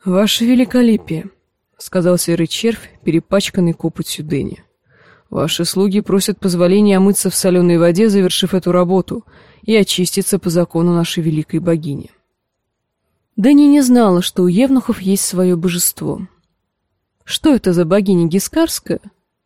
«Ваше великолепие», — сказал серый червь, перепачканный копотью Дэнни. «Ваши слуги просят позволения омыться в соленой воде, завершив эту работу, и очиститься по закону нашей великой богини». Дэнни не знала, что у евнухов есть свое божество. Что это за богиня Гискарская?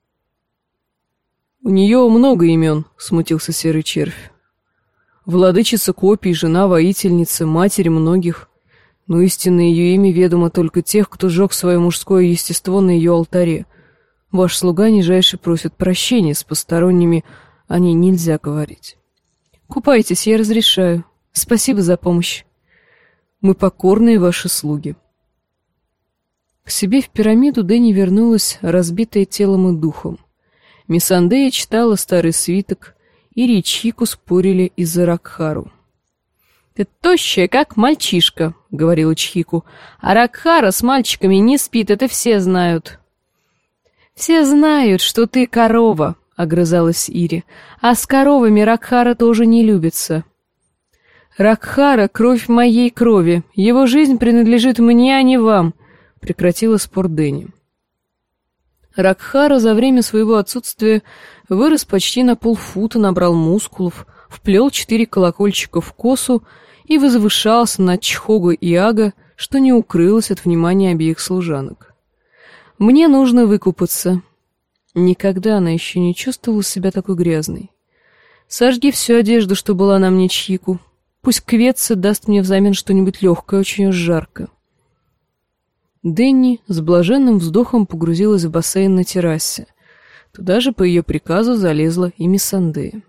«У нее много имен», — смутился серый червь. «Владычица копий, жена-воительница, матерь многих. Но истинное ее имя ведомо только тех, кто сжег свое мужское естество на ее алтаре. Ваш слуга нижайше просит прощения, с посторонними о ней нельзя говорить. Купайтесь, я разрешаю. Спасибо за помощь. Мы покорные ваши слуги». К себе в пирамиду Дэнни вернулась, разбитая телом и духом. Миссандея читала старый свиток, Ири и Чхику спорили из-за Ракхару. «Ты тощая, как мальчишка», — говорила Чхику, «а Ракхара с мальчиками не спит, это все знают». «Все знают, что ты корова», — огрызалась Ири, «а с коровами Ракхара тоже не любится». «Ракхара — кровь моей крови, его жизнь принадлежит мне, а не вам», — прекратила спор Дэнни. Ракхара за время своего отсутствия вырос почти на полфута, набрал мускулов, вплел 4 колокольчика в косу и возвышался над Чхого и Ага, что не укрылось от внимания обеих служанок. «Мне нужно выкупаться». Никогда она еще не чувствовала себя такой грязной. «Сожги всю одежду, что была на мне, Чхику. Пусть Кветца даст мне взамен что-нибудь легкое, очень уж жарко». Дэнни с блаженным вздохом погрузилась в бассейн на террасе. Туда же по ее приказу залезла и Миссандея.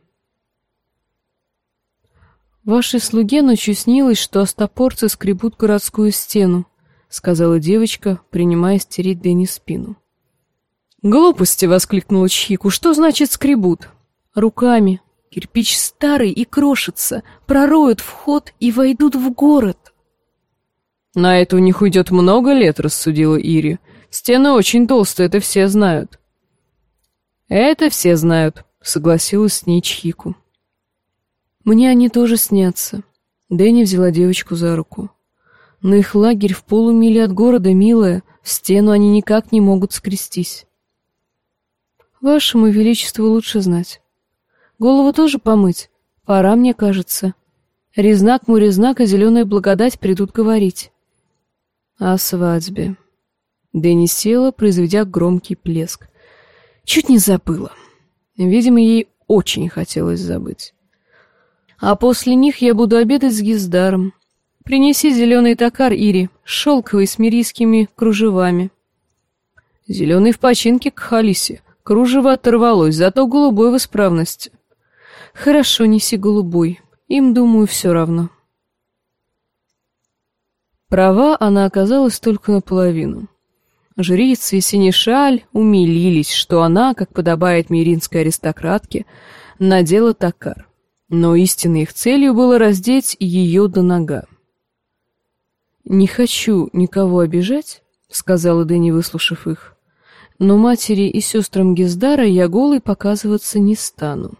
«Вашей слуге ночью снилось, что остопорцы скребут городскую стену», — сказала девочка, принимая стереть Дэнни спину. «Глупости!» — воскликнула Чхику. «Что значит скребут?» «Руками. Кирпич старый и крошится, пророют вход и войдут в город». «На это у них уйдет много лет», — рассудила Ири. «Стены очень толстые, это все знают». «Это все знают», — согласилась с ней Чхику. «Мне они тоже снятся». Дэнни взяла девочку за руку. «Но их лагерь в полумиле от города, милая, в стену они никак не могут скрестись». «Вашему величеству лучше знать. Голову тоже помыть? Пора, мне кажется. Резнак, Мурезнак и Зеленая Благодать придут говорить». «О свадьбе». Дэнни села, произведя громкий плеск. Чуть не забыла. Видимо, ей очень хотелось забыть. «А после них я буду обедать с Гиздаром. Принеси зеленый токар, Ири, шелковый с мирийскими кружевами». «Зеленый в починке к Халисе. Кружево оторвалось, зато голубой в исправности». «Хорошо, неси голубой. Им, думаю, все равно». Права она оказалась только наполовину. Жрицы и синешаль умилились, что она, как подобает миринской аристократке, надела токар. Но истинной их целью было раздеть ее до нога. «Не хочу никого обижать», — сказала Дэнни, выслушав их, «но матери и сестрам Гиздара я голой показываться не стану».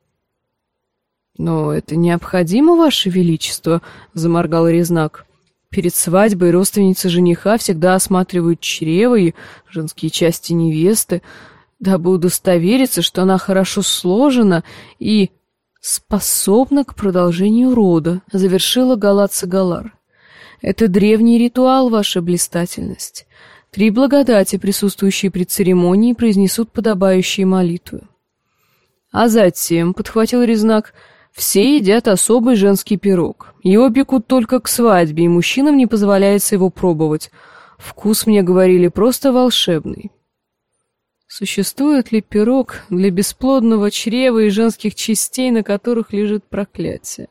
«Но это необходимо, Ваше Величество», — заморгал Резнак. «Перед свадьбой родственницы жениха всегда осматривают чрево и женские части невесты, дабы удостовериться, что она хорошо сложена и способна к продолжению рода», — завершила Галатца Галар. «Это древний ритуал, Ваша блистательность. 3 благодати, присутствующие при церемонии, произнесут подобающие молитвы». «А затем», — подхватил Резнак, — «все едят особый женский пирог. Его пекут только к свадьбе, и мужчинам не позволяется его пробовать. Вкус, мне говорили, просто волшебный». Существует ли пирог для бесплодного чрева и женских частей, на которых лежит проклятие?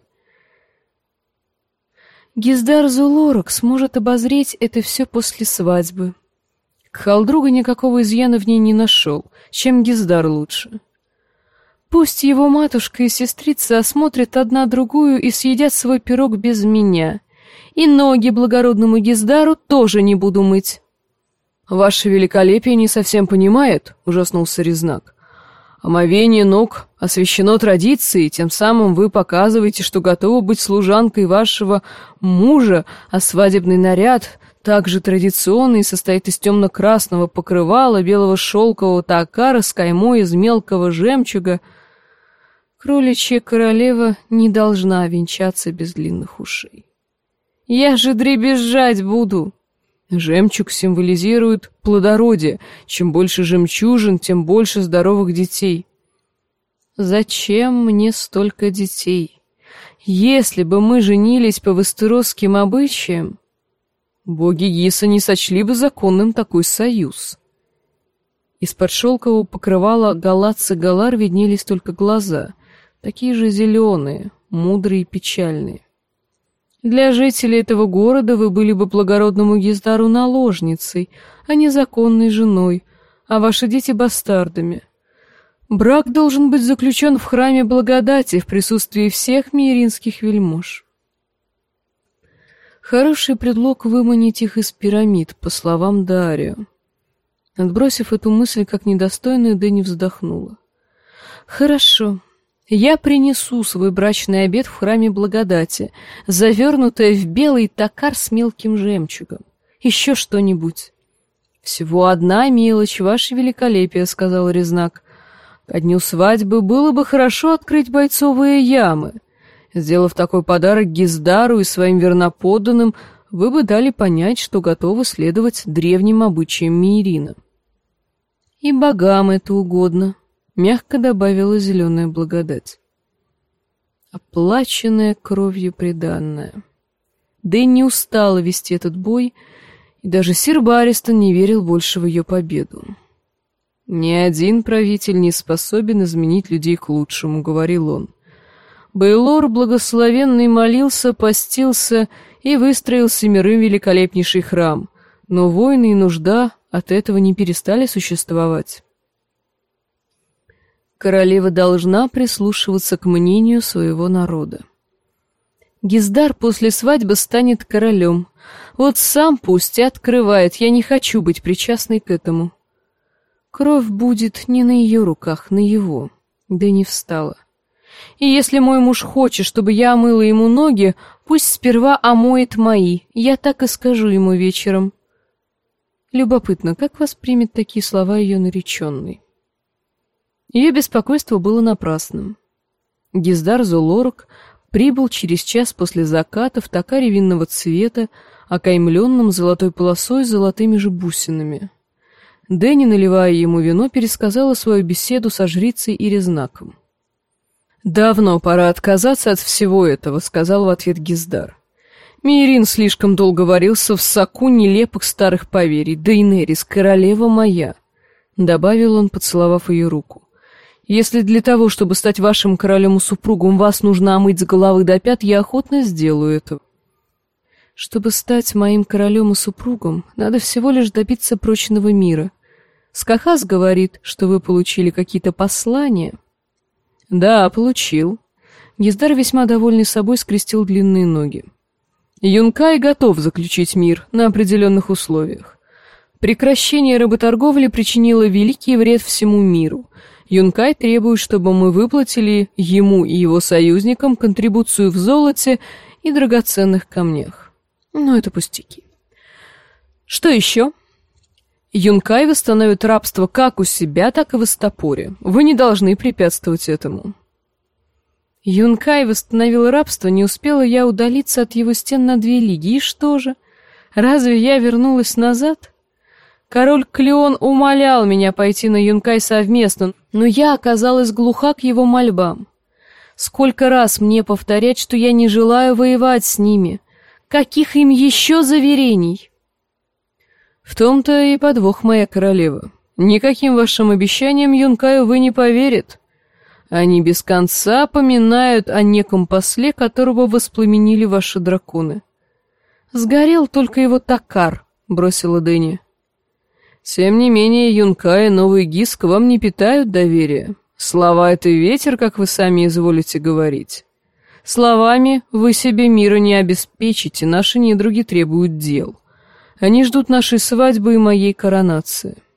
Гиздар Зулорок сможет обозреть это все после свадьбы. Кхалдруга никакого изъяна в ней не нашел, чем Гиздар лучше. Пусть его матушка и сестрица осмотрят одна другую и съедят свой пирог без меня. И ноги благородному Гиздару тоже не буду мыть. «Ваше великолепие не совсем понимает», — ужаснулся Резнак. «Омовение ног освящено традицией, тем самым вы показываете, что готовы быть служанкой вашего мужа, а свадебный наряд также традиционный и состоит из темно-красного покрывала, белого шелкового токара с каймой из мелкого жемчуга. Кроличья королева не должна венчаться без длинных ушей. Я же дребезжать буду. Жемчуг символизирует плодородие. Чем больше жемчужин, тем больше здоровых детей. Зачем мне столько детей? Если бы мы женились по вестеросским обычаям, боги Гиса не сочли бы законным такой союз. Из-под шелкового покрывала Галатцы Галар виднелись только глаза, такие же зеленые, мудрые и печальные. Для жителей этого города вы были бы благородному Гиздару наложницей, а не законной женой, а ваши дети бастардами. Брак должен быть заключен в храме благодати в присутствии всех миеринских вельмож. Хороший предлог выманить их из пирамид, по словам Дарио. Отбросив эту мысль как недостойную, Дэнни вздохнула. Хорошо. Я принесу свой брачный обет в храме благодати, завернутое в белый токар с мелким жемчугом. Еще что-нибудь. Всего одна мелочь, ваше великолепие, сказал Резнак. Ко дню свадьбы было бы хорошо открыть бойцовые ямы. Сделав такой подарок Гиздару и своим верноподданным, вы бы дали понять, что готовы следовать древним обычаям Миерина. И богам это угодно. Мягко добавила зеленая благодать. Оплаченная кровью приданная. Дэнни устала вести этот бой, и даже сир Барристон не верил больше в ее победу. «Ни один правитель не способен изменить людей к лучшему», — говорил он. Бейлор благословенный молился, постился и выстроил 7 великолепнейший храм, но войны и нужда от этого не перестали существовать. Королева должна прислушиваться к мнению своего народа. Гиздар после свадьбы станет королем. Вот сам пусть и открывает, я не хочу быть причастной к этому. Кровь будет не на ее руках, на его. Да не встала. И если мой муж хочет, чтобы я омыла ему ноги, пусть сперва омоет мои, я так и скажу ему вечером. Любопытно, как воспримет такие слова ее нареченный. Ее беспокойство было напрасным. Гиздар Золорак прибыл через час после заката в токаре винного цвета, окаймленном золотой полосой с золотыми же бусинами. Дэнни, наливая ему вино, пересказала свою беседу со жрицей и Резнаком. «Давно пора отказаться от всего этого», — сказал в ответ Гиздар. «Миерин слишком долго варился в соку нелепых старых поверий. Дейнерис, королева моя», — добавил он, поцеловав ее руку. «Если для того, чтобы стать вашим королем и супругом, вас нужно омыть с головы до пят, я охотно сделаю это». «Чтобы стать моим королем и супругом, надо всего лишь добиться прочного мира. Скахас говорит, что вы получили какие-то послания». «Да, получил». Гиздар, весьма довольный собой, скрестил длинные ноги. «Юнкай готов заключить мир на определенных условиях. Прекращение работорговли причинило великий вред всему миру. Юнкай требует, чтобы мы выплатили ему и его союзникам контрибуцию в золоте и драгоценных камнях. Но это пустяки. Что еще? Юнкай восстановит рабство как у себя, так и в Истопоре. Вы не должны препятствовать этому». Юнкай восстановил рабство, не успела я удалиться от его стен на 2 лиги. И что же? Разве я вернулась назад? Король Клеон умолял меня пойти на Юнкай совместно, но я оказалась глуха к его мольбам. Сколько раз мне повторять, что я не желаю воевать с ними? Каких им еще заверений? В том-то и подвох, моя королева. Никаким вашим обещаниям Юнкаю вы не поверит. Они без конца поминают о неком после, которого воспламенили ваши драконы. Сгорел только его токар, бросила Дэнни. Тем не менее, Юнкай и Новый Гис к вам не питают доверия. Слова — это ветер, как вы сами изволите говорить. Словами вы себе мира не обеспечите, наши недруги требуют дел. Они ждут нашей свадьбы и моей коронации.